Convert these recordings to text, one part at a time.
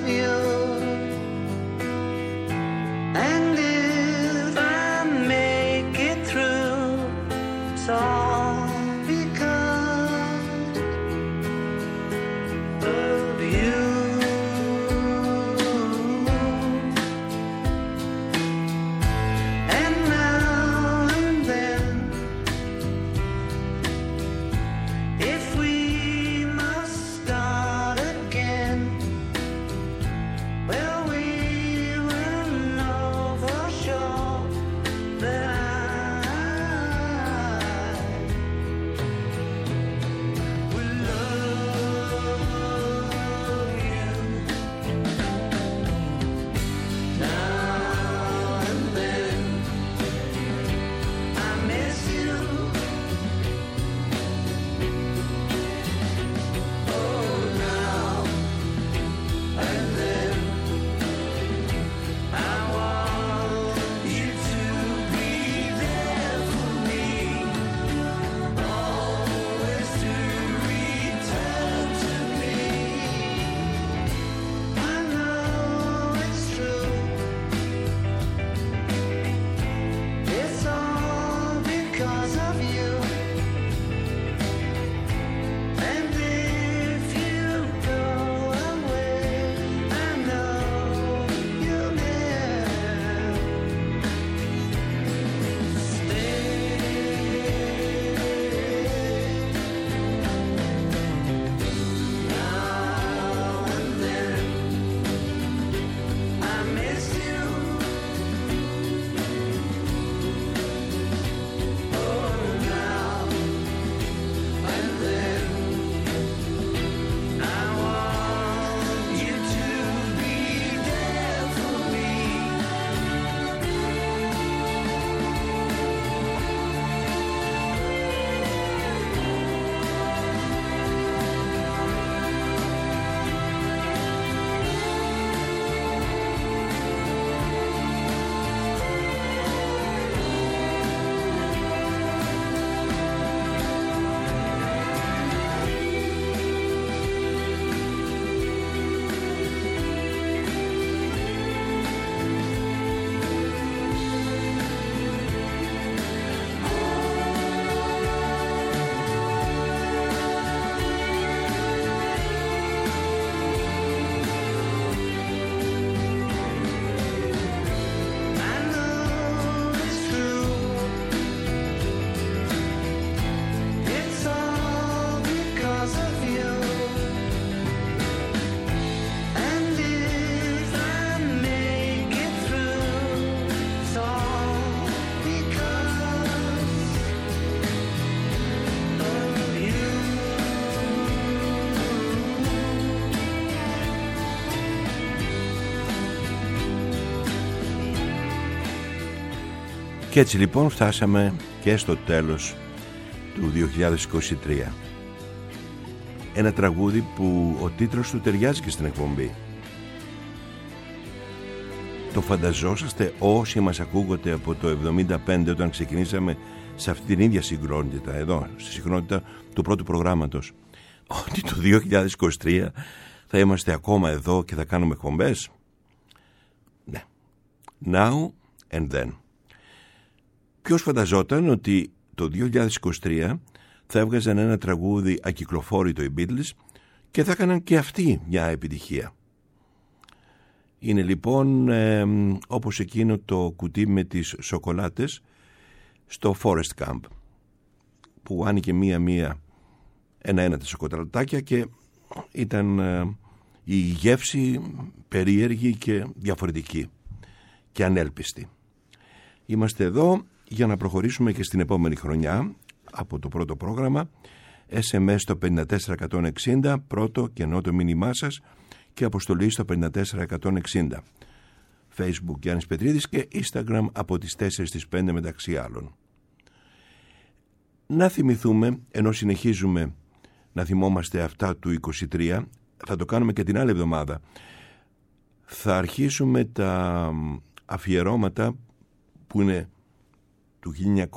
you. And if I make it through, it's all because of you. And now and then, if we must start again, well, we will know for sure that I will love you. Now and then, I miss you. Oh, now and then, I want you to be there for me, always to return to me. I know it's true, it's all because of you. And if you go away, I know you'll never stay. Now and then, I miss you. Oh, now and then, I want you to be there for me. I know it's true, it's all because of you. And if I make it through, it's all because of you. Και έτσι λοιπόν φτάσαμε και στο τέλος του 2023. Ένα τραγούδι που ο τίτλος του ταιριάζει και στην εκπομπή. Το φανταζόσαστε όσοι μας ακούγονται από το 75, όταν ξεκινήσαμε σε αυτή την ίδια συχνότητα, εδώ, στη συχνότητα του πρώτου προγράμματος, ότι το 2023 θα είμαστε ακόμα εδώ και θα κάνουμε εκπομπές? Ναι. Now and then. Ποιος φανταζόταν ότι το 2023 θα έβγαζαν ένα τραγούδι ακυκλοφόρητο οι Beatles και θα έκαναν και αυτοί μια επιτυχία? Είναι λοιπόν όπως εκείνο το κουτί με τις σοκολάτες στο Forest Camp, που άνοιγε ένα-ένα τα σοκολατάκια και ήταν η γεύση περίεργη και διαφορετική και ανέλπιστη. Είμαστε εδώ για να προχωρήσουμε και στην επόμενη χρονιά από το πρώτο πρόγραμμα. SMS στο 54160, πρώτο κενό το μήνυμά σας, και αποστολή στο 54160. Facebook Γιάννης Πετρίδης και Instagram από τις 4 στις 5 μεταξύ άλλων. Να θυμηθούμε, ενώ συνεχίζουμε να θυμόμαστε αυτά του 23, θα το κάνουμε και την άλλη εβδομάδα. Θα αρχίσουμε τα αφιερώματα που είναι του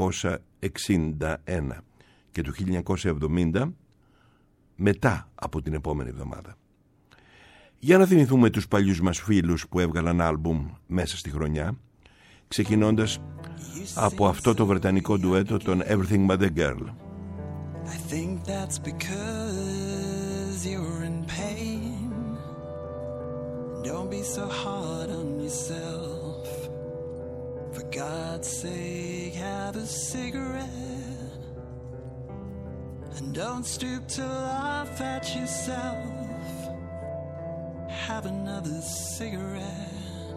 1961 και του 1970 μετά από την επόμενη εβδομάδα. Για να θυμηθούμε τους παλιούς μας φίλους που έβγαλαν άλμπουμ μέσα στη χρονιά, ξεκινώντας από αυτό το βρετανικό ντουέτο των Everything But The Girl. I think that's because you're in pain. Don't be so hard on yourself. For God's sake, have a cigarette. And don't stoop to laugh at yourself. Have another cigarette.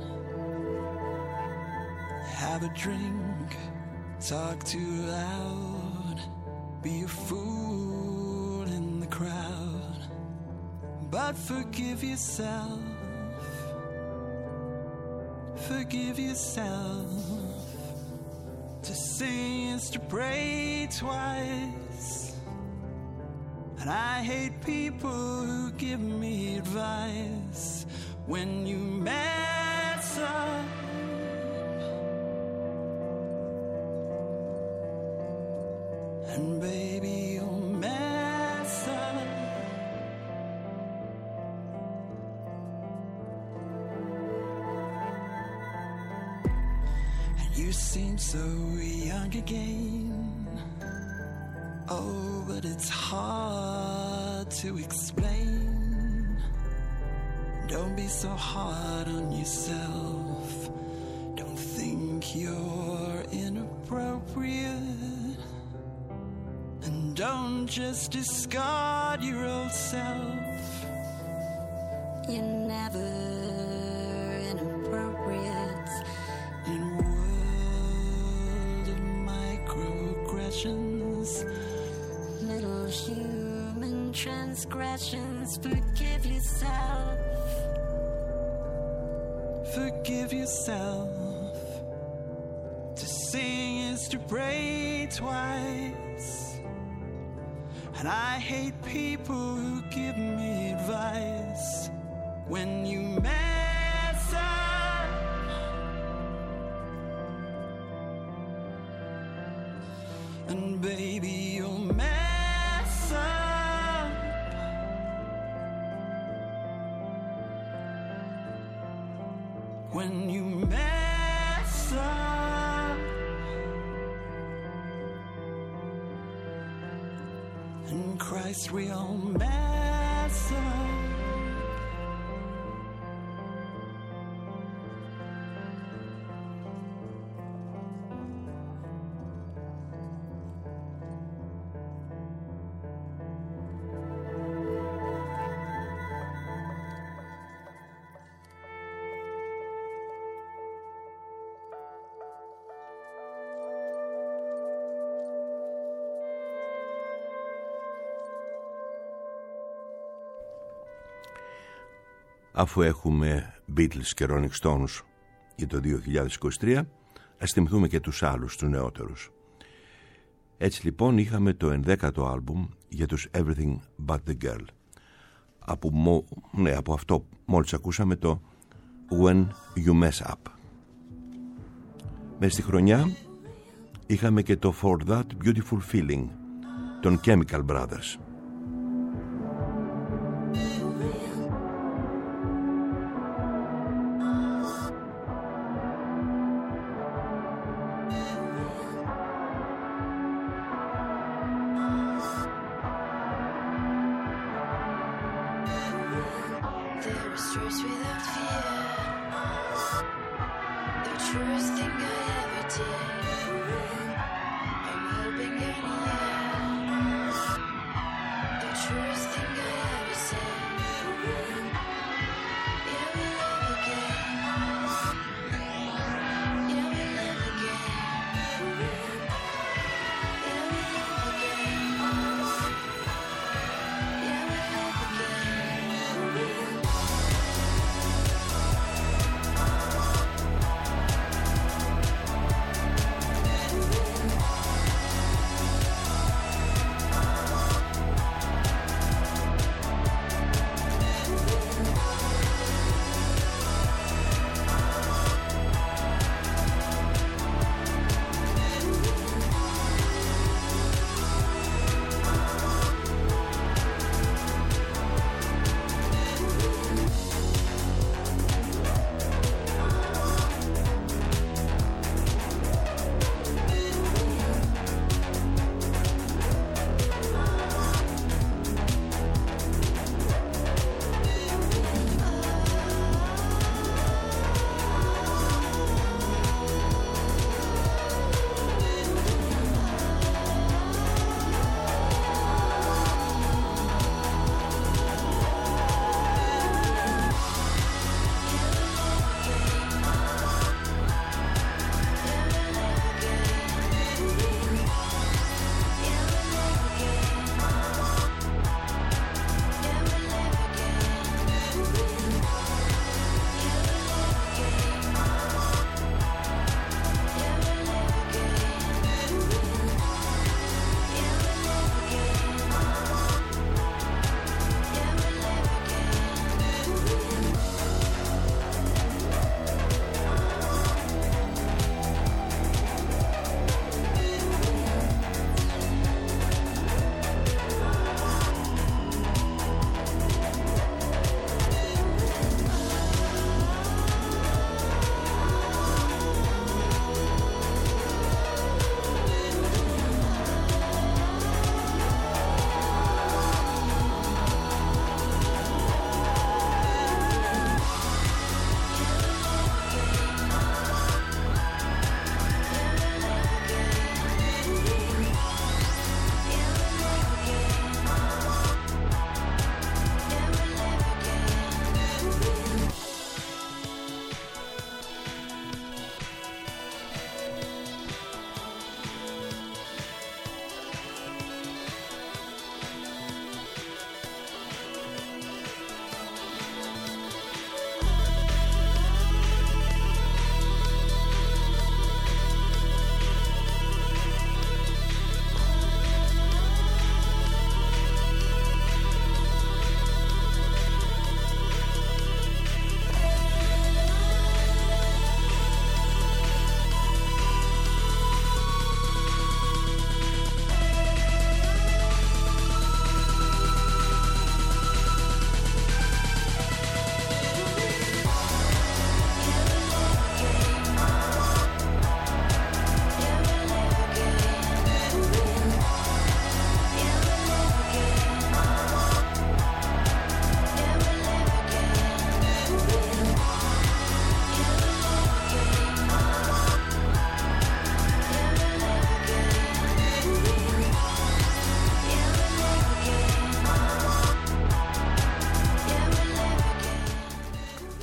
Have a drink. Talk too loud. Be a fool in the crowd. But forgive yourself. Forgive yourself. To sing is to pray twice. And I hate people who give me advice when you mess up. And baby, you'll mess up. And you seem so young again. Oh, but it's hard to explain. Don't be so hard on yourself. Don't think you're inappropriate. And don't just discard your old self. You're never inappropriate. In a world of microaggressions, Little human transgressions. Forgive yourself. forgive yourself. To sing is to pray twice. And I hate people who give me advice when you mess up. And baby, you'll mess up. When you mess up. In Christ we all mess up. Αφού έχουμε Beatles και Rolling Stones για το 2023, ας θυμηθούμε και τους άλλους, τους νεότερους. Έτσι λοιπόν είχαμε το 11ο άλμπουμ για τους Everything But The Girl. Από αυτό μόλις ακούσαμε το When You Mess Up. Μες στη χρονιά είχαμε και το For That Beautiful Feeling των Chemical Brothers.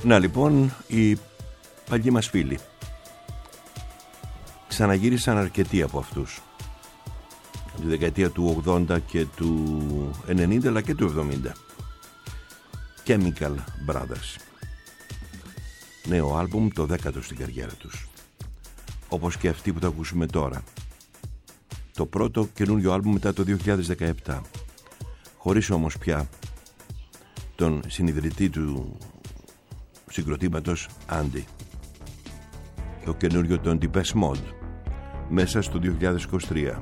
Να λοιπόν, οι παλιοί μας φίλοι ξαναγύρισαν αρκετοί από αυτούς τη δεκαετία του 80 και του 90 αλλά και του 70. Chemical Brothers, νέο άλμπουμ, το 10ο στην καριέρα τους, όπως και αυτή που θα ακούσουμε τώρα, το πρώτο καινούριο άλμπουμ μετά το 2017, χωρίς όμως πια τον συνιδρυτή του συγκροτήματος Andy. Το καινούριο των Depeche Mode μέσα στο 2023.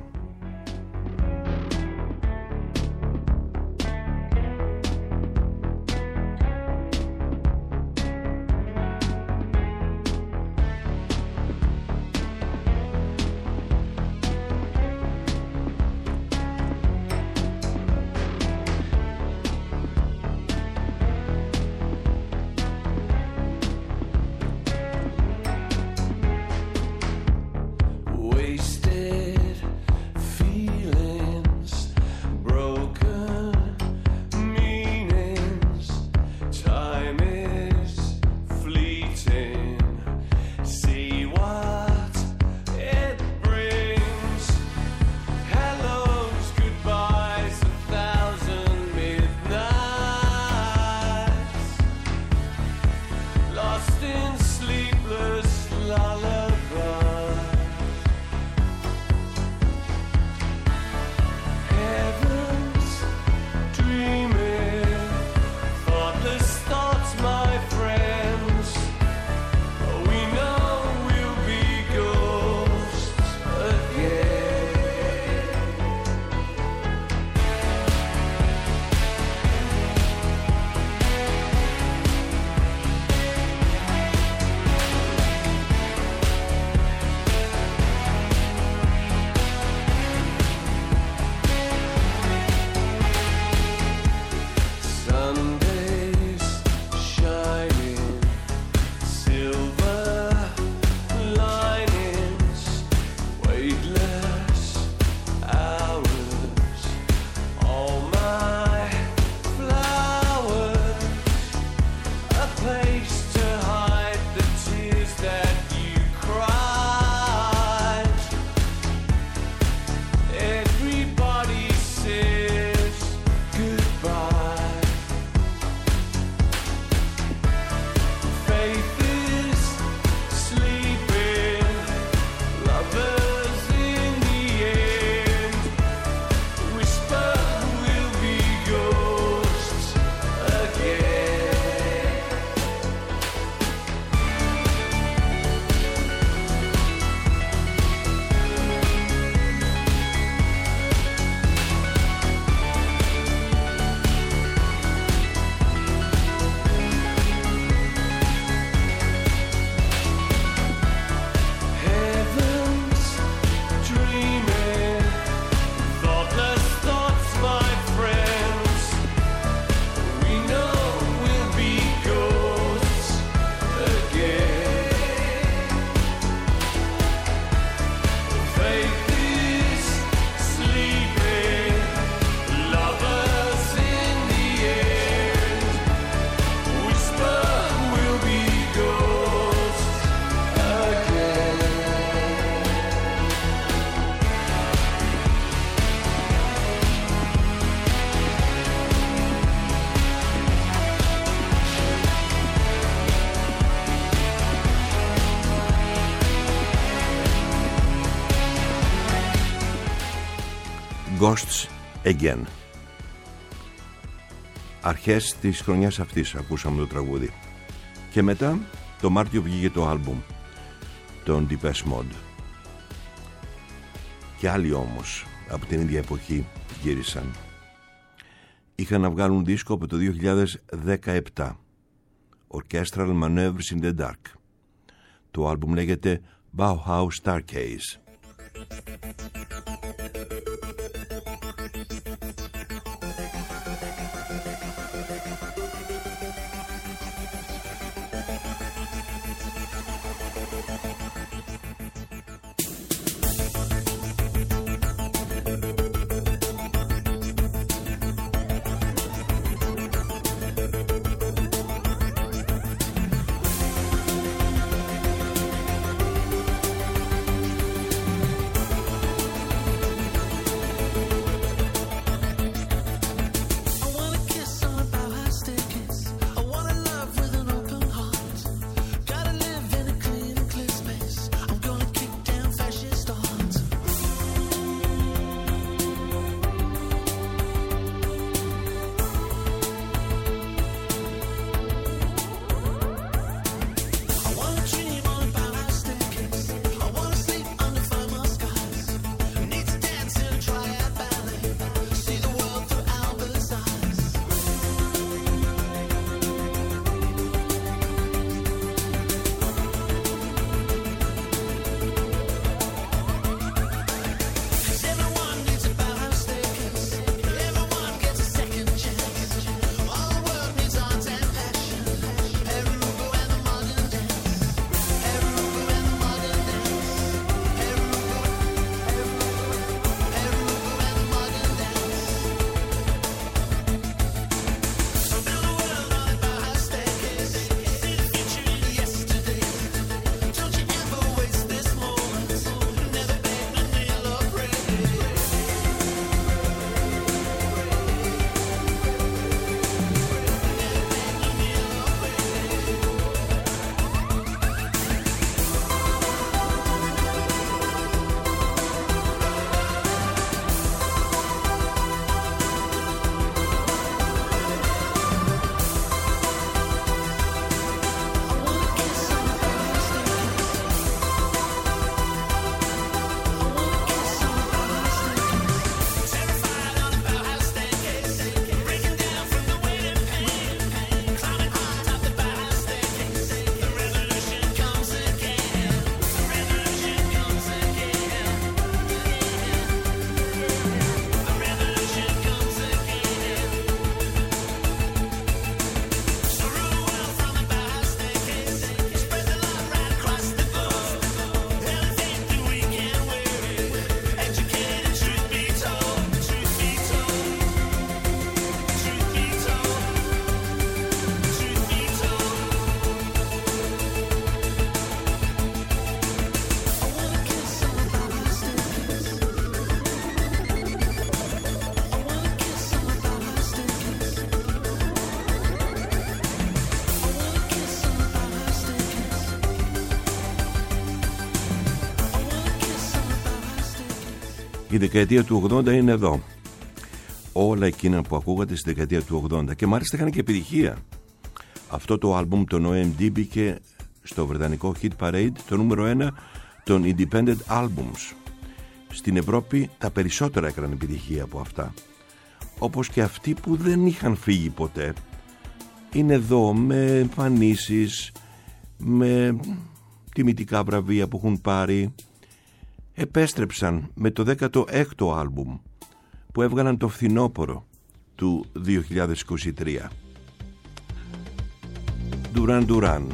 Ghosts Again. Αρχές της χρονιάς αυτής ακούσαμε το τραγούδι. Και μετά το Μάρτιο βγήκε το άλμπουμ των Depeche Mode. Και άλλοι όμως από την ίδια εποχή γύρισαν. Είχαν να βγάλουν δίσκο από το 2017, Orchestral Manoeuvres in the Dark. Το άλμπουμ λέγεται Bauhaus Stargaze. Η δεκαετία του 80 είναι εδώ. Όλα εκείνα που ακούγατε στη δεκαετία του 80 και μάλιστα είχαν και επιτυχία. Αυτό το άλμπουμ, το OMD, μπήκε στο βρετανικό Hit Parade, το νούμερο 1 των Independent Albums. Στην Ευρώπη τα περισσότερα έκαναν επιτυχία από αυτά. Όπως και αυτοί που δεν είχαν φύγει ποτέ, είναι εδώ με εμφανίσεις, με τιμητικά βραβεία που έχουν πάρει. Επέστρεψαν με το 16ο άλμπουμ που έβγαλαν το φθινόπωρο του 2023. Duran Duran.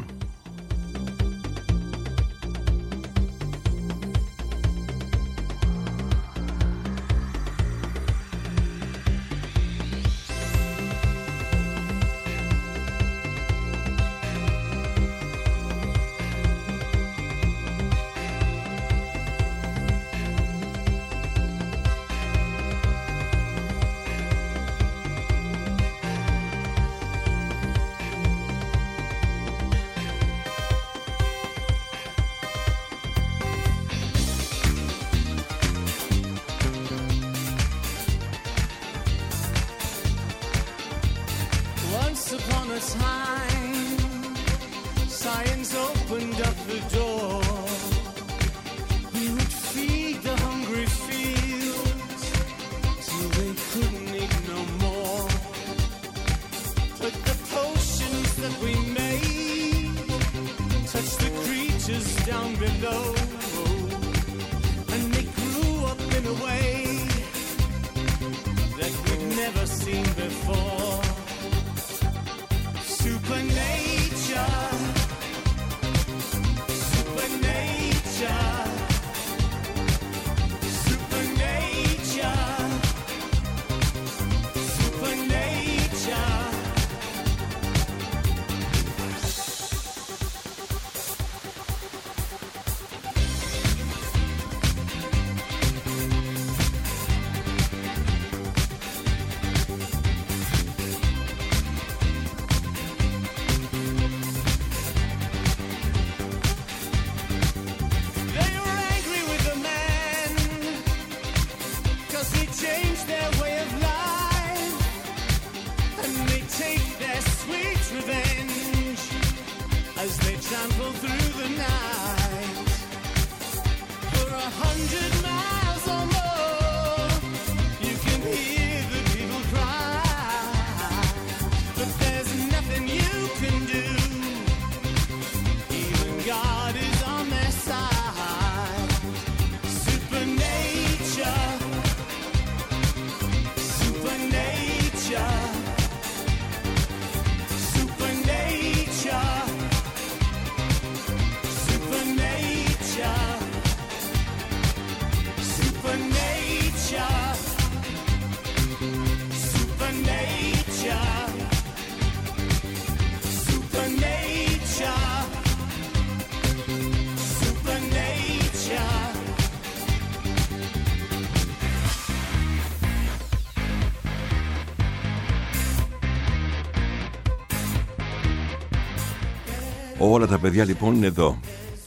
Όλα τα παιδιά λοιπόν είναι εδώ.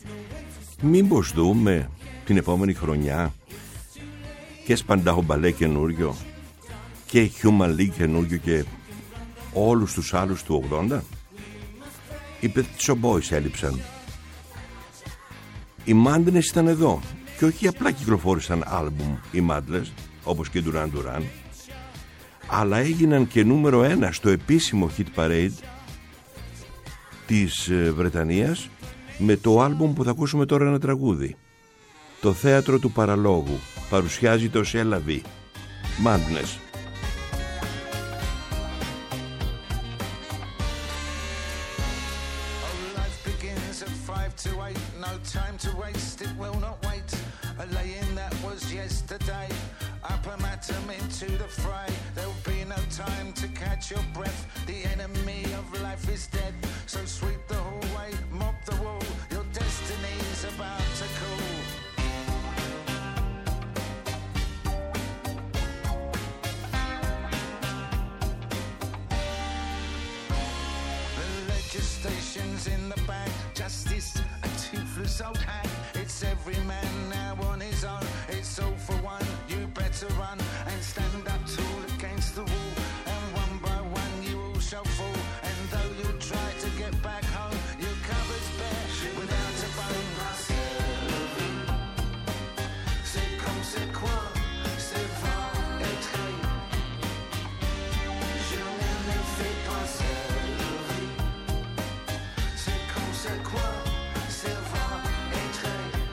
Μήπως δούμε την επόμενη χρονιά και Spandau Ballet καινούριο και Human League καινούριο και όλους τους άλλους του 80? Οι Pet Shop Boys έλειψαν. Οι Madness ήταν εδώ και όχι απλά κυκλοφόρησαν άλμπουμ οι Madness όπως και Duran Duran, αλλά έγιναν και νούμερο 1 στο επίσημο Hit Parade της Βρετανίας με το άλμπουμ που θα ακούσουμε τώρα, ένα τραγούδι. Το Θέατρο του Παραλόγου παρουσιάζει το C'est la vie, Madness. Stations in the back, justice, a toothless old hack. It's every man now on his own. It's all for one. You to run and stand up tall against the wall. And one by one you all shall fall. And though you try to get back home, your cupboard's bare without a bone. C'est comme c'est quoi, c'est va être. Je ne me fais pas servir. C'est comme c'est quoi, c'est va être.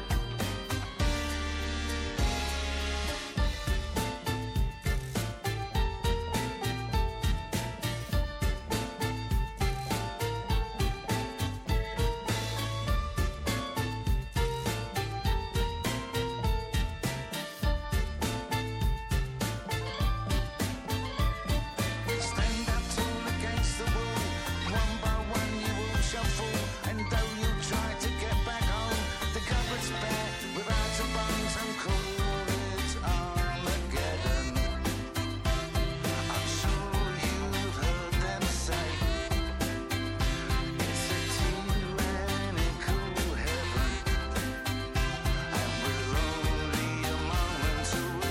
Stand up tall against the wall. One by one you all shall fall. And though you try to get back home, the cupboard's bare without a bones. And call it Armageddon. I'm sure you've heard them say it's a tyrannical heaven, and we're only a moment away.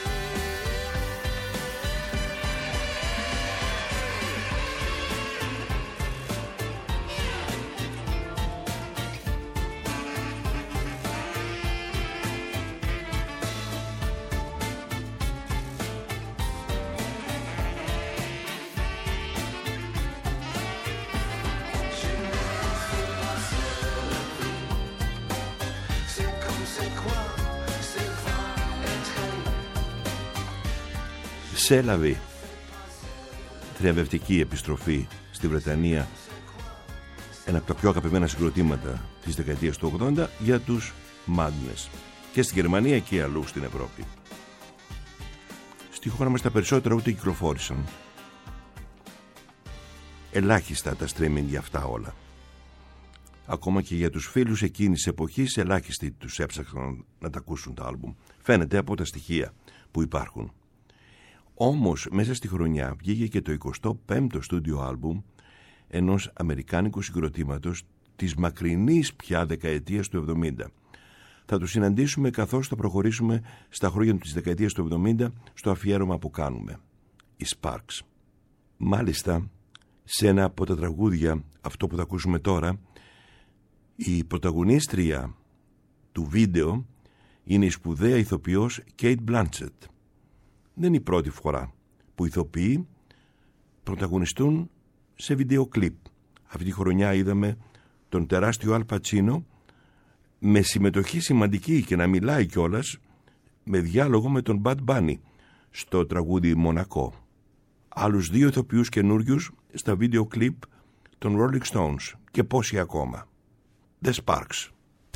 C'est comme c'est quoi, c'est va être. Σε λαβή. Θριαμβευτική επιστροφή στη Βρετανία. Ένα από τα πιο αγαπημένα συγκροτήματα της δεκαετίας του 80 για τους Madness. Και στη Γερμανία και αλλού στην Ευρώπη. Στη χώρα μας τα περισσότερα ούτε κυκλοφόρησαν. Ελάχιστα τα streaming για αυτά όλα. Ακόμα και για τους φίλους εκείνης της εποχής ελάχιστοι τους έψαξαν να τα ακούσουν τα άλμπουμ. Φαίνεται από τα στοιχεία που υπάρχουν. Όμως μέσα στη χρονιά βγήκε και το 25ο στούντιο άλμπουμ ενός αμερικάνικου συγκροτήματος της μακρινής πια δεκαετίας του 70. Θα το συναντήσουμε καθώς θα προχωρήσουμε στα χρόνια της δεκαετίας του 70 στο αφιέρωμα που κάνουμε. Οι Sparks. Μάλιστα, σε ένα από τα τραγούδια, αυτό που θα ακούσουμε τώρα, η πρωταγωνίστρια του βίντεο είναι η σπουδαία ηθοποιός Kate Blanchett. Δεν είναι η πρώτη φορά που ηθοποιοί πρωταγωνιστούν σε βίντεο κλιπ. Αυτή τη χρονιά είδαμε τον τεράστιο Αλ Πατσίνο με συμμετοχή σημαντική και να μιλάει κιόλας με διάλογο με τον Bad Bunny στο τραγούδι Μονακό. Άλλους δύο ηθοποιούς καινούριους στα βίντεο κλιπ των Rolling Stones και πόσοι ακόμα. The Sparks.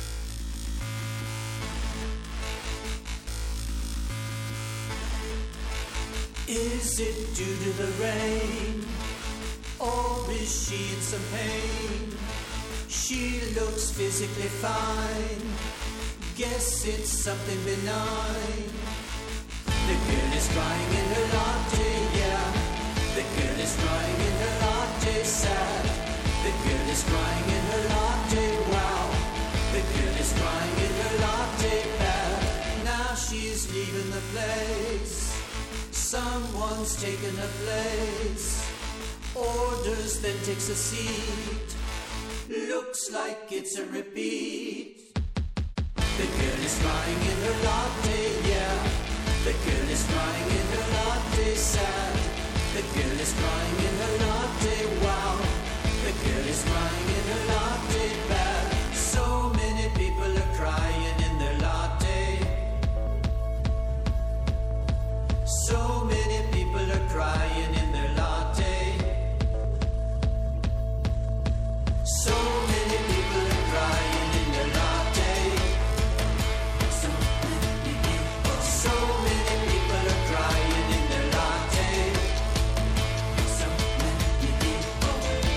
Is it due to the rain, or is she in some pain? She looks physically fine, guess it's something benign. The girl is crying in her latte, yeah. The girl is crying in her latte, sad. The girl is crying in her latte, wow. The girl is crying in her latte, bad. Now she's leaving the place. Someone's taken her place. Orders, then takes a seat. Looks like it's a repeat. The girl is crying in her latte, yeah. The girl is crying in her latte, sad. The girl is crying in her latte, wow. The girl is crying in her latte, bad. So many people are crying in their latte. So many people are crying in their latte. So many people are crying in their latte. So many people. So many people are crying in their latte. So many people.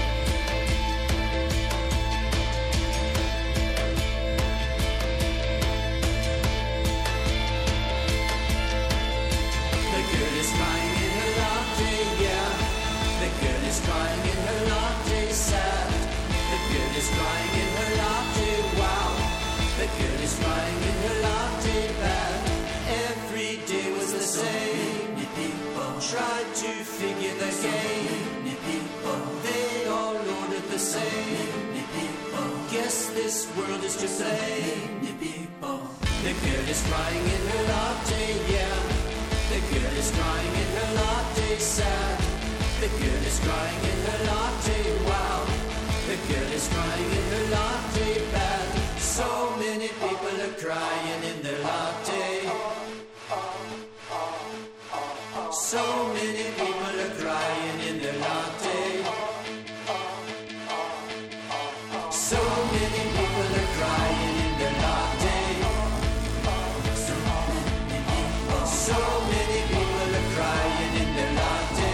The girl is crying in her latte, yeah. The girl is crying in her latte, sad. The girl is crying in her latte, wow. The girl is crying in her latte, bad. Every day was the tried to figure the game. They all ordered the same. Guess this world is to blame. The girl is crying in her latte, yeah. The girl is crying in her latte, sad. The girl is crying in her latte, wow. The girl is crying in her latte, bad. So many people are crying in their latte. So many people are crying in their latte. So many people are crying in their latte. So many people are crying in their latte.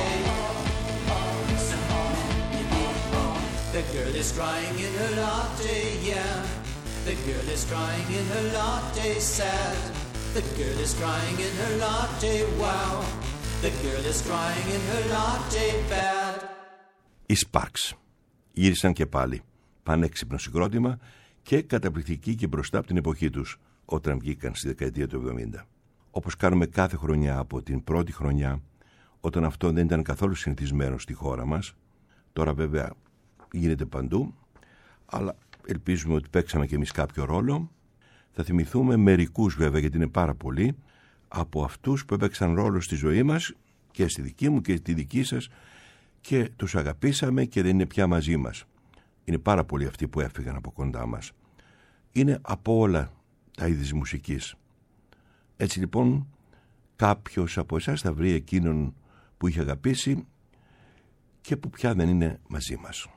The girl is crying in her latte, yeah. The girl is crying in her latte, sad. The girl is crying in her latte, wow. The girl is crying in her latte, bad. Οι Sparks γύρισαν και πάλι. Πανέξυπνο συγκρότημα και καταπληκτικοί και μπροστά από την εποχή τους όταν βγήκαν στη δεκαετία του 70. Όπως κάνουμε κάθε χρονιά από την πρώτη χρονιά, όταν αυτό δεν ήταν καθόλου συνηθισμένο στη χώρα μας. Τώρα βέβαια γίνεται παντού, αλλά ελπίζουμε ότι παίξαμε και εμείς κάποιο ρόλο. Θα θυμηθούμε μερικούς βέβαια, γιατί είναι πάρα πολλοί, από αυτούς που έπαιξαν ρόλο στη ζωή μας και στη δική μου και στη δική σας και τους αγαπήσαμε και δεν είναι πια μαζί μας. Είναι πάρα πολλοί αυτοί που έφυγαν από κοντά μας. Είναι από όλα τα είδη της μουσικής. Έτσι λοιπόν κάποιος από εσάς θα βρει εκείνον που είχε αγαπήσει και που πια δεν είναι μαζί μας.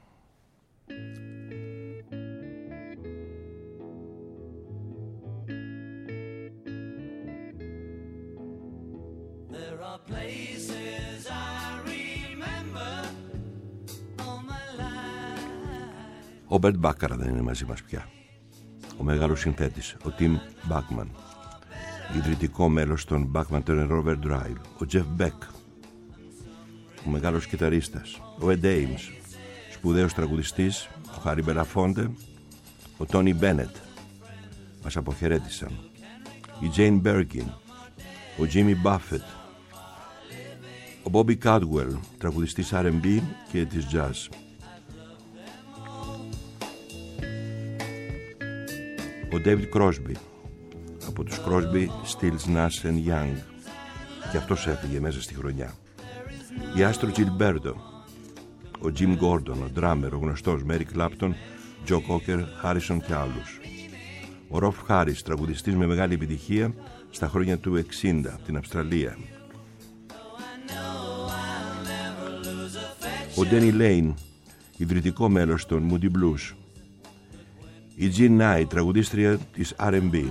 There are places I remember all my life. Ο Μπερτ Μπάκαρα δεν είναι μαζί μας πια. Ο μεγάλος συνθέτης, ο Τιμ Μπάκμαν. Ιδρυτικό μέλος των Bachman Turner Overdrive, ο Jeff Beck. Ο μεγάλος κιθαρίστας, ο Ed Ames. Σπουδαίος τραγουδιστής, ο Harry Belafonte, ο Tony Bennett. Μας αποχαιρέτησαν. Η Jane Birkin, ο Jimmy Buffett, ο Bobby Caldwell, τραγουδιστής R&B και της jazz. Ο David Crosby, από τους Crosby, Stills, Nash and Young, και αυτός έφυγε μέσα στη χρονιά. Η Άστρο Gilberto, ο Jim Gordon, ο drummer, ο γνωστός Mary Clapton, Joe Cocker, Harrison και άλλους. Ο Rolf Harris, τραγουδιστής με μεγάλη επιτυχία στα χρόνια του 60 από την Αυστραλία. Ο Danny Lane, ιδρυτικό μέλος των Moody Blues. Η Jean Knight, τραγουδίστρια της R&B.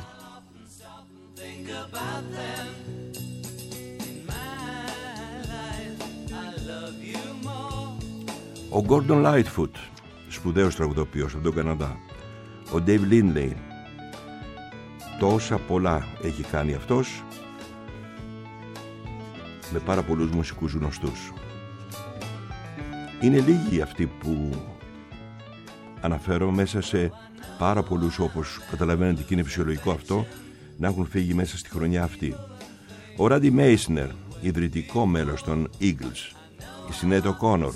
Ο Gordon Lightfoot, σπουδαίος τραγουδοποιός από τον Καναδά. Ο Dave Lindley. Τόσα πολλά έχει κάνει αυτός, με πάρα πολλούς μουσικούς γνωστούς. Είναι λίγοι αυτοί που αναφέρω μέσα σε πάρα πολλούς, όπως καταλαβαίνετε και είναι φυσιολογικό αυτό, να έχουν φύγει μέσα στη χρονιά αυτή. Ο Randy Meisner, ιδρυτικό μέλος των Eagles. Η Sinead O'Connor.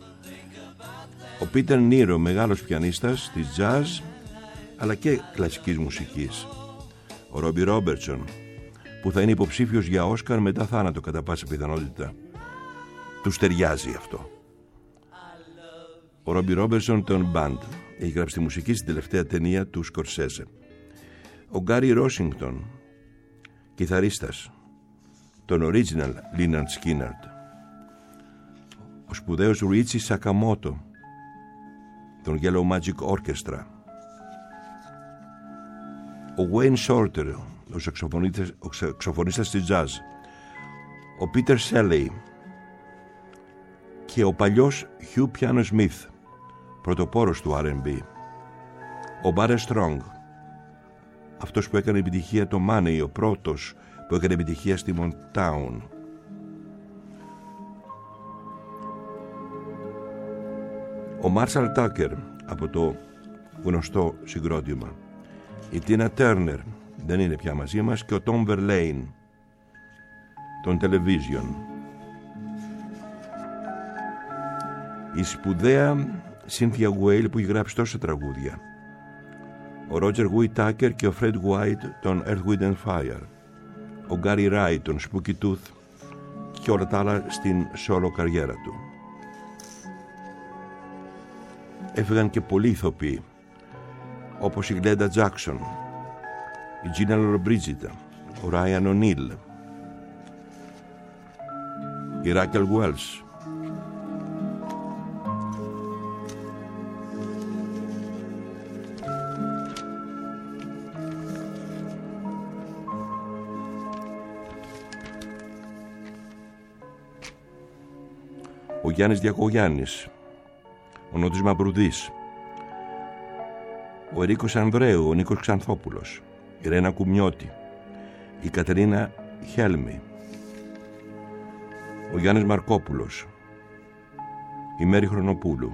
Ο Peter Nero, μεγάλος πιανίστας της jazz αλλά και κλασικής μουσικής. Ο Robbie Robertson, που θα είναι υποψήφιος για Όσκαρ μετά θάνατο κατά πάσα πιθανότητα. Τους ταιριάζει αυτό. Ο Robbie Robertson των Band έχει γράψει τη μουσική στην τελευταία ταινία του Σκορσέζε. Ο Gary Rossington, κιθαρίστας των Original Lynyrd Skynyrd. Ο σπουδαίος Ρίτσι Σακαμότο των Yellow Magic Orchestra. Ο Wayne Shorter, ο σαξοφωνίστας της jazz. Ο Peter Shelley και ο παλιός Hugh Piano Smith, πρωτοπόρος του R&B. Ο Barry Strong, αυτός που έκανε επιτυχία το Money, ο πρώτος που έκανε επιτυχία στη Motown. Ο Marshall Tucker, από το γνωστό συγκρότημα. Η Tina Turner δεν είναι πια μαζί μας και ο Tom Verlaine των Television. Η σπουδαία Cynthia Weil που έχει γράψει τόσα τραγούδια, ο Roger Whittaker και ο Fred White των Earth, Wind and Fire, ο Gary Wright των Spooky Tooth και όλα τα άλλα στην solo καριέρα του. Έφυγαν και πολλοί ηθοποιοί, όπως η Glenda Jackson, η Gina Lollobrigida, ο Ryan O'Neal, η Raquel Welch. Ο Γιάννης Διακογιάννης, ο Νότης Μαυρουδής, ο Ερίκος Ανδρέου, ο Νίκος Ξανθόπουλος, η Ρένα Κουμιώτη, η Κατερίνα Χέλμη, ο Γιάννης Μαρκόπουλος, η Μέρη Χρονοπούλου,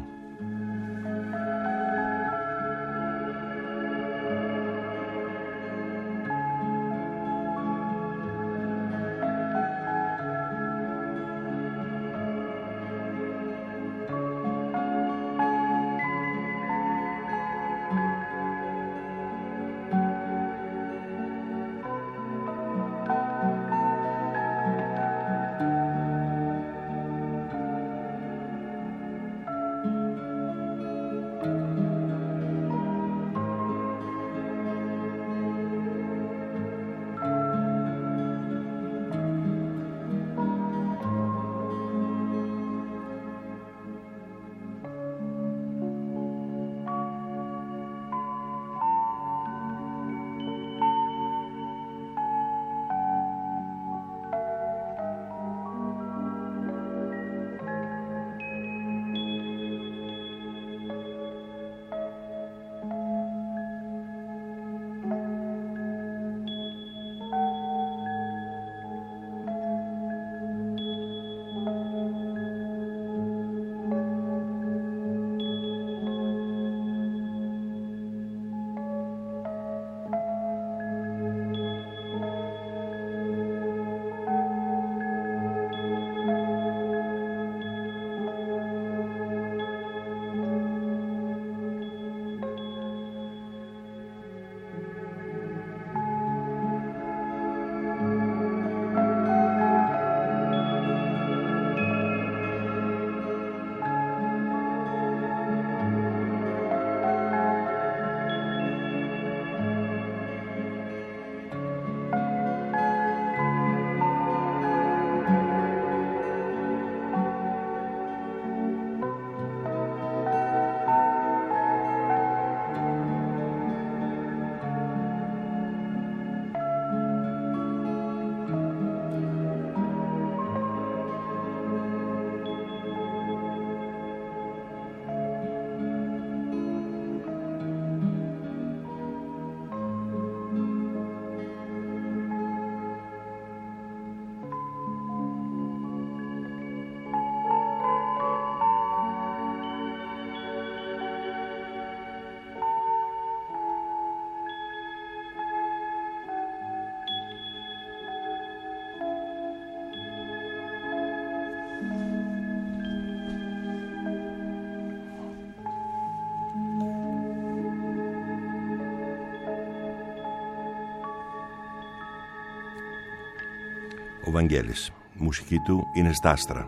ο Βαγγέλης. Η μουσική του είναι στα άστρα.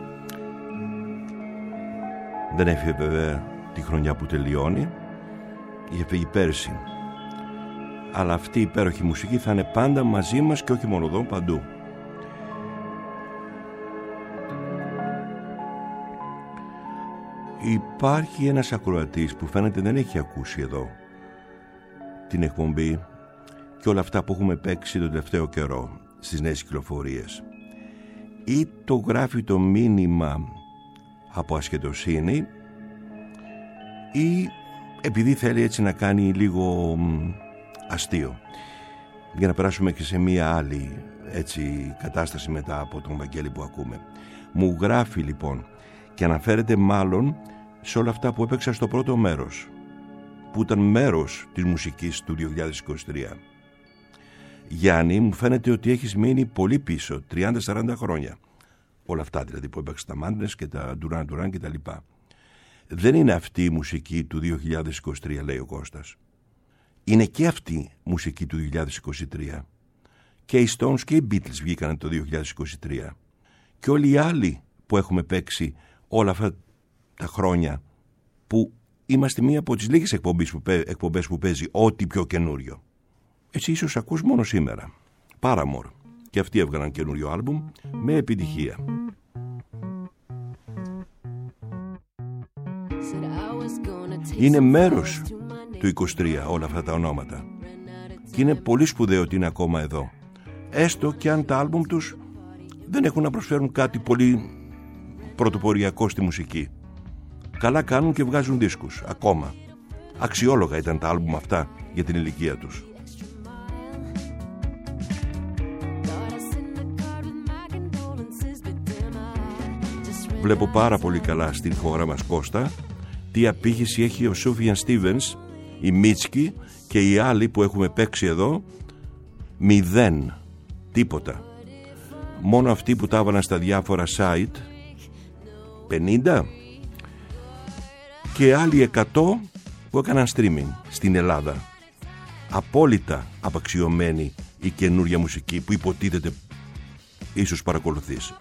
Δεν έφυγε βέβαια τη χρονιά που τελειώνει, είχε φύγει πέρσι. Αλλά αυτή η υπέροχη μουσική θα είναι πάντα μαζί μας και όχι μόνο εδώ, παντού. Υπάρχει ένας ακροατής που φαίνεται δεν έχει ακούσει εδώ την εκπομπή και όλα αυτά που έχουμε παίξει τον τελευταίο καιρό στις νέες κυκλοφορίες. Ή το γράφει το μήνυμα από ασχετοσύνη ή επειδή θέλει έτσι να κάνει λίγο αστείο, για να περάσουμε και σε μία άλλη έτσι κατάσταση μετά από τον Βαγγέλη που ακούμε. Μου γράφει λοιπόν και αναφέρεται μάλλον σε όλα αυτά που έπαιξα στο πρώτο μέρος, που ήταν μέρος της μουσικής του 2023. Γιάννη, μου φαίνεται ότι έχεις μείνει πολύ πίσω, 30-40 χρόνια. Όλα αυτά δηλαδή που έπαιξα, τα Madness και τα Duran Duran και τα λοιπά. δεν είναι αυτή η μουσική του 2023, λέει ο Κώστας. Είναι και αυτή η μουσική του 2023. Και οι Stones και οι Beatles βγήκαν το 2023. Και όλοι οι άλλοι που έχουμε παίξει όλα αυτά τα χρόνια, που είμαστε μία από τις λίγες εκπομπές που παίζει ό,τι πιο καινούριο. Εσύ ίσως ακούς μόνο σήμερα. Paramore. Και αυτοί έβγαλαν καινούριο άλμπουμ με επιτυχία. Είναι μέρος του 23 όλα αυτά τα ονόματα. Και είναι πολύ σπουδαίο ότι είναι ακόμα εδώ. Έστω και αν τα άλμπουμ τους δεν έχουν να προσφέρουν κάτι πολύ πρωτοποριακό στη μουσική. Καλά κάνουν και βγάζουν δίσκους ακόμα. Αξιόλογα ήταν τα άλμπουμ αυτά για την ηλικία τους. Βλέπω πάρα πολύ καλά στην χώρα μας, Κώστα, τι απήχηση έχει ο Σούφιαν Στίβενς, η Μίτσκι και οι άλλοι που έχουμε παίξει εδώ. 0. Τίποτα. Μόνο αυτοί που τα έβαλαν στα διάφορα site, 50, και άλλοι 100 που έκαναν streaming στην Ελλάδα. Απόλυτα απαξιωμένη η καινούρια μουσική που υποτίθεται ίσως παρακολουθείς.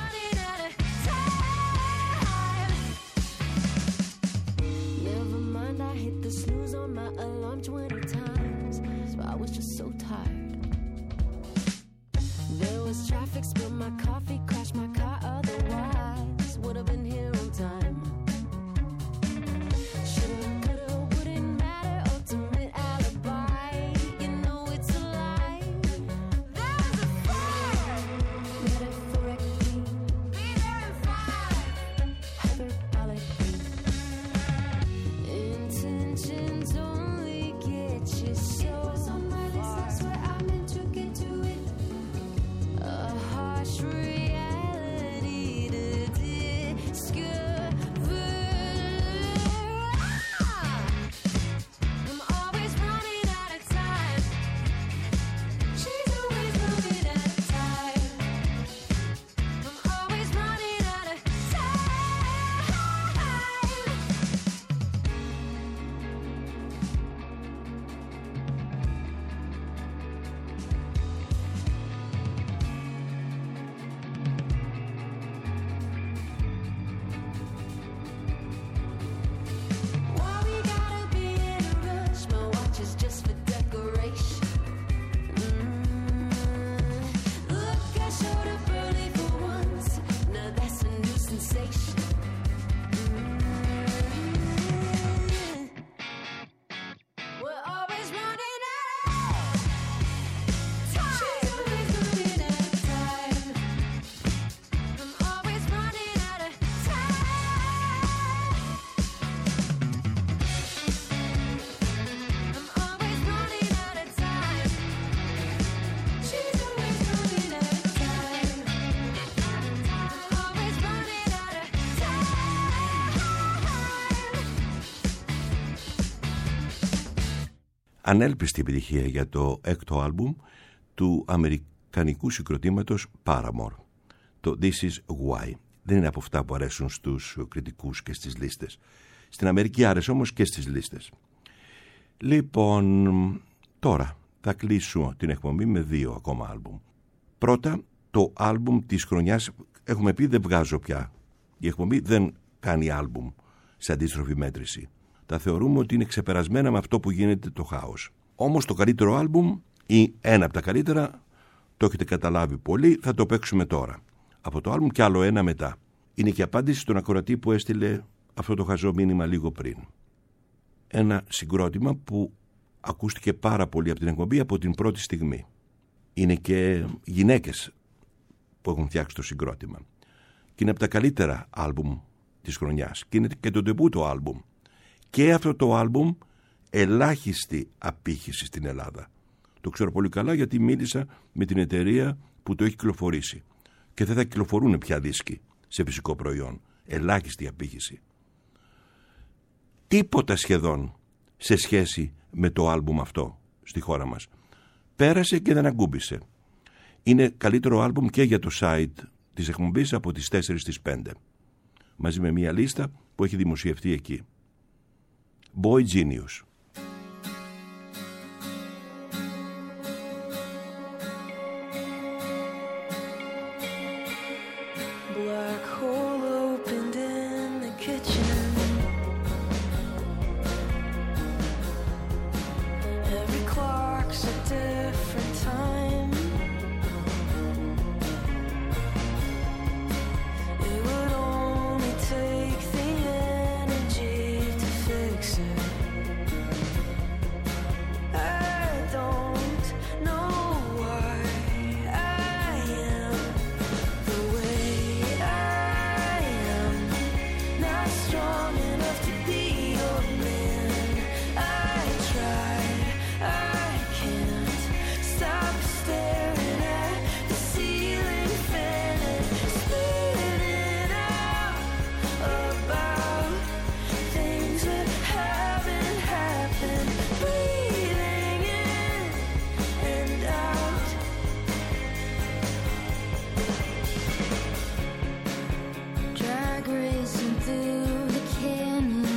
Ανέλπιστη επιτυχία για το έκτο άλμπουμ του αμερικανικού συγκροτήματος Paramore. Το This Is Why. Δεν είναι από αυτά που αρέσουν στους κριτικούς και στις λίστες. Στην Αμερική άρεσε όμως και στις λίστες. Λοιπόν, τώρα θα κλείσω την εκπομπή με 2 ακόμα άλμπουμ. Πρώτα, το άλμπουμ της χρονιάς. Έχουμε πει δεν βγάζω πια. Η εκπομπή δεν κάνει άλμπουμ σε αντίστροφη μέτρηση. Τα θεωρούμε ότι είναι ξεπερασμένα με αυτό που γίνεται το χάος. Όμως το καλύτερο άλμπουμ ή ένα από τα καλύτερα, το έχετε καταλάβει πολύ, θα το παίξουμε τώρα. Από το άλμπουμ κι άλλο ένα μετά. Είναι και απάντηση στον ακροατή που έστειλε αυτό το χαζό μήνυμα λίγο πριν. Ένα συγκρότημα που ακούστηκε πάρα πολύ από την εκπομπή από την πρώτη στιγμή. Είναι και γυναίκες που έχουν φτιάξει το συγκρότημα. Και είναι από τα καλύτερα άλμπουμ της χρονιάς. Και είναι και το ντεμπούτο άλμπουμ. Και αυτό το άλμπουμ ελάχιστη απήχηση στην Ελλάδα. Το ξέρω πολύ καλά γιατί μίλησα με την εταιρεία που το έχει κυκλοφορήσει. Και δεν θα κυκλοφορούν πια δίσκοι σε φυσικό προϊόν. Ελάχιστη απήχηση. Τίποτα σχεδόν σε σχέση με το άλμπουμ αυτό στη χώρα μας. Πέρασε και δεν αγκούμπησε. Είναι καλύτερο άλμπουμ και για το site της εκπομπής από τις 4 στις 5. μαζί με μια λίστα που έχει δημοσιευτεί εκεί. Boy Genius. Black hole opened in the kitchen. Every clock's a different time. It would only take the energy to fix it. I don't know why I am the way I am. Not strong enough to be your man. I tried, I can't stop staring at the ceiling fan and spitting out about things that haven't happened. Breathing in and out. Drag racing through the canyon,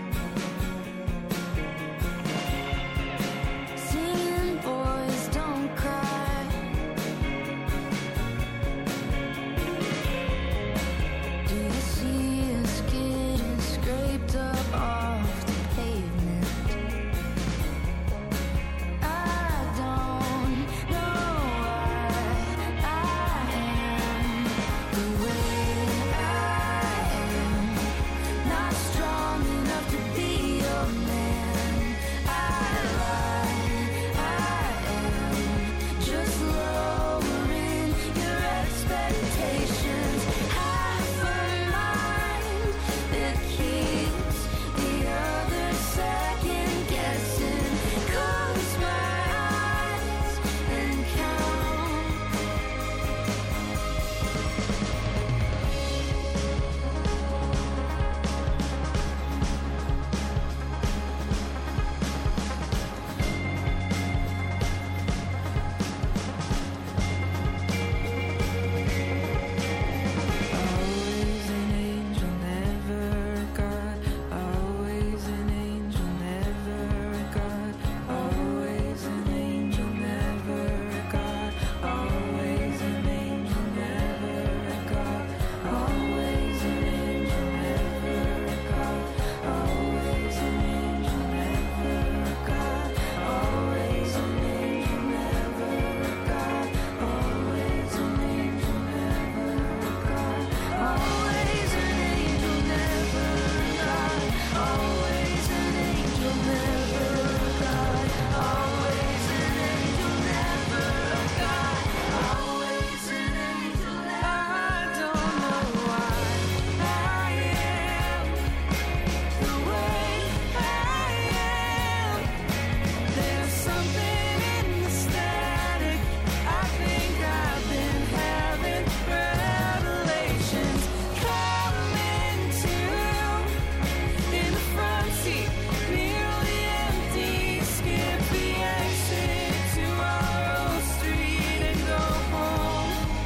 singing boys don't cry. Do you see us getting scraped up off the pavement? I don't know why I am the way I am. Not strong enough to be your man. I lie, I am just lowering your expectations. Half a mind that keeps the other second guessing. Close my eyes and count. Always an angel, never a god. Always an angel, never a god. Always an angel, never a god. Always an angel, never a god. Always an angel, never a god. Always an angel, never a god. Always an angel, never a god. Always an angel, never a god. Always an angel, never a god. Always an angel, never a god. Always an angel, never a god. Always an angel, I don't know why I am the way I am. There's something in the static. I think I've been having revelations coming to in the front seat, nearly empty. Skip the exit to our street and go home.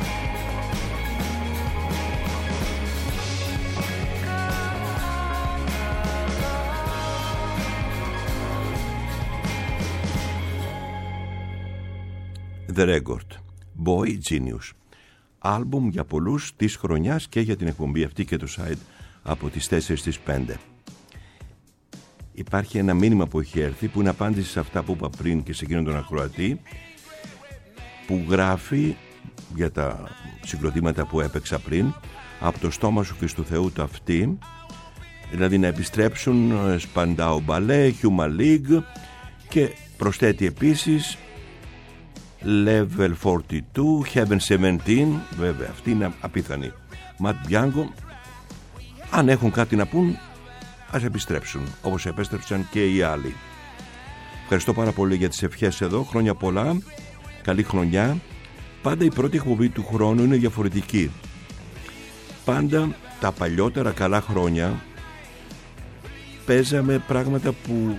The Record. Boy Genius. Άλμπουμ για πολλούς της χρονιάς και για την εκπομπή αυτή και το site από τις 4 στις 5. Υπάρχει ένα μήνυμα που έχει έρθει που είναι απάντηση σε αυτά που είπα πριν και σε εκείνον τον ακροατή, που γράφει για τα συγκροτήματα που έπαιξα πριν: από το στόμα σου και στο Θεού το αυτή, δηλαδή να επιστρέψουν Spandau Ballet, Human League, και προσθέτει επίσης Level 42, Heaven 17, βέβαια αυτή είναι απίθανη, Matt Bianco. Αν έχουν κάτι να πούν, ας επιστρέψουν όπως επέστρεψαν και οι άλλοι. Ευχαριστώ πάρα πολύ για τις ευχές εδώ. Χρόνια πολλά, καλή χρονιά. Πάντα η πρώτη εκπομπή του χρόνου είναι διαφορετική. Πάντα τα παλιότερα καλά χρόνια παίζαμε πράγματα που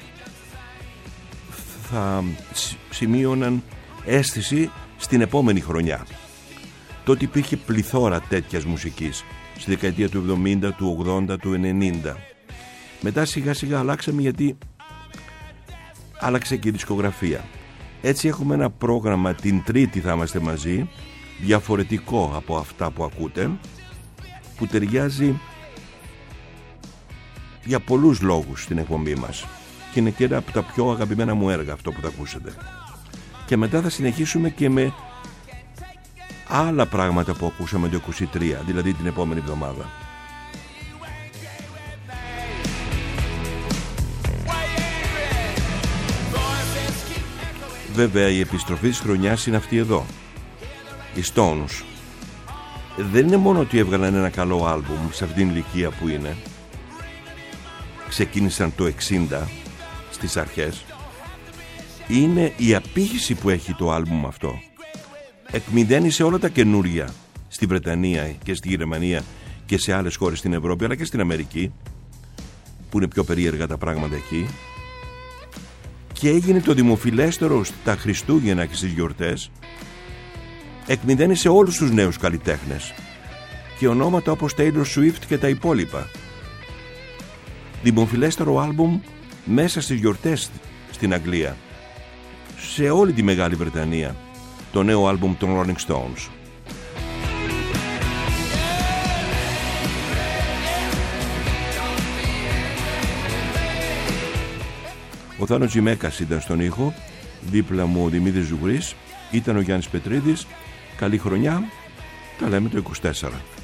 θα σημείωναν αίσθηση στην επόμενη χρονιά. Τότε υπήρχε πληθώρα τέτοιας μουσικής στη δεκαετία του 70, του 80, του 90. Μετά σιγά σιγά αλλάξαμε, γιατί άλλαξε και η δισκογραφία. Έτσι έχουμε ένα πρόγραμμα, την Τρίτη θα είμαστε μαζί, διαφορετικό από αυτά που ακούτε, που ταιριάζει για πολλούς λόγους στην εκπομπή μας, και είναι και ένα από τα πιο αγαπημένα μου έργα αυτό που θα ακούσετε. Και μετά θα συνεχίσουμε και με άλλα πράγματα που ακούσαμε το 23, δηλαδή την επόμενη εβδομάδα. Βέβαια η επιστροφή της χρονιάς είναι αυτή εδώ, οι Stones. Δεν είναι μόνο ότι έβγαλαν ένα καλό άλμπουμ σε αυτήν την ηλικία που είναι, ξεκίνησαν το 60 στις αρχές, είναι η απήχηση που έχει το άλμπουμ αυτό. Εκμυδένει σε όλα τα καινούρια στη Βρετανία και στη Γερμανία και σε άλλες χώρες στην Ευρώπη, αλλά και στην Αμερική, που είναι πιο περίεργα τα πράγματα εκεί, και έγινε το δημοφιλέστερο στα Χριστούγεννα και στις γιορτές. Εκμυδένει σε όλους τους νέους καλλιτέχνες και ονόματα όπως Taylor Swift και τα υπόλοιπα. Δημοφιλέστερο άλμπουμ μέσα στις γιορτές στην Αγγλία, σε όλη τη Μεγάλη Βρετανία, το νέο άλμπουμ των Rolling Stones. Ο Θάνος Τζιμέκας ήταν στον ήχο, δίπλα μου ο Δημήτρης Ζουγρής, ήταν ο Γιάννης Πετρίδης. Καλή χρονιά, τα λέμε το 24.